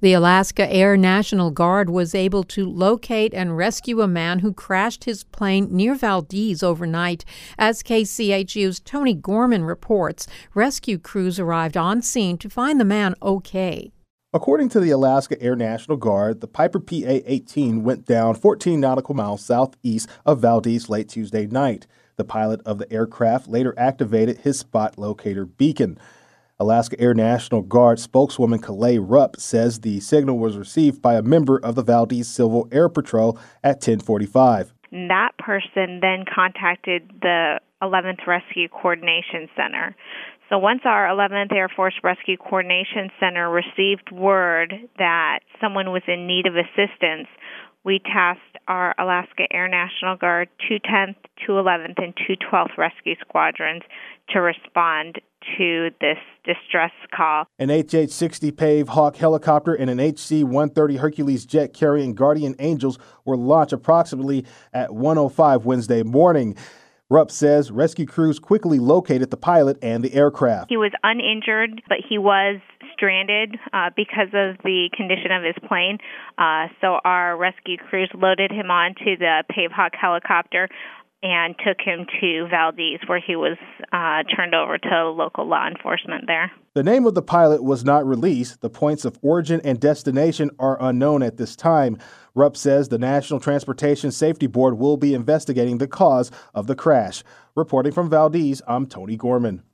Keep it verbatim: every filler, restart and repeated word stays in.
The Alaska Air National Guard was able to locate and rescue a man who crashed his plane near Valdez overnight. As K C H U's Tony Gorman reports, rescue crews arrived on scene to find the man okay. According to the Alaska Air National Guard, the Piper P A eighteen went down fourteen nautical miles southeast of Valdez late Tuesday night. The pilot of the aircraft later activated his spot locator beacon. Alaska Air National Guard spokeswoman Kalei Rupp says the signal was received by a member of the Valdez Civil Air Patrol at ten forty-five. That person then contacted the eleventh Rescue Coordination Center. So once our eleventh Air Force Rescue Coordination Center received word that someone was in need of assistance, we tasked our Alaska Air National Guard two tenth, two eleventh, and two twelfth Rescue Squadrons to respond to this distress call. An H H sixty Pave Hawk helicopter and an H C one thirty Hercules jet carrying Guardian Angels were launched approximately at one oh five Wednesday morning. Rupp says rescue crews quickly located the pilot and the aircraft. He was uninjured, but he was stranded uh, because of the condition of his plane. Uh, so our rescue crews loaded him onto the Pave Hawk helicopter and took him to Valdez, where he was uh, turned over to local law enforcement there. The name of the pilot was not released. The points of origin and destination are unknown at this time. Rupp says the National Transportation Safety Board will be investigating the cause of the crash. Reporting from Valdez, I'm Tony Gorman.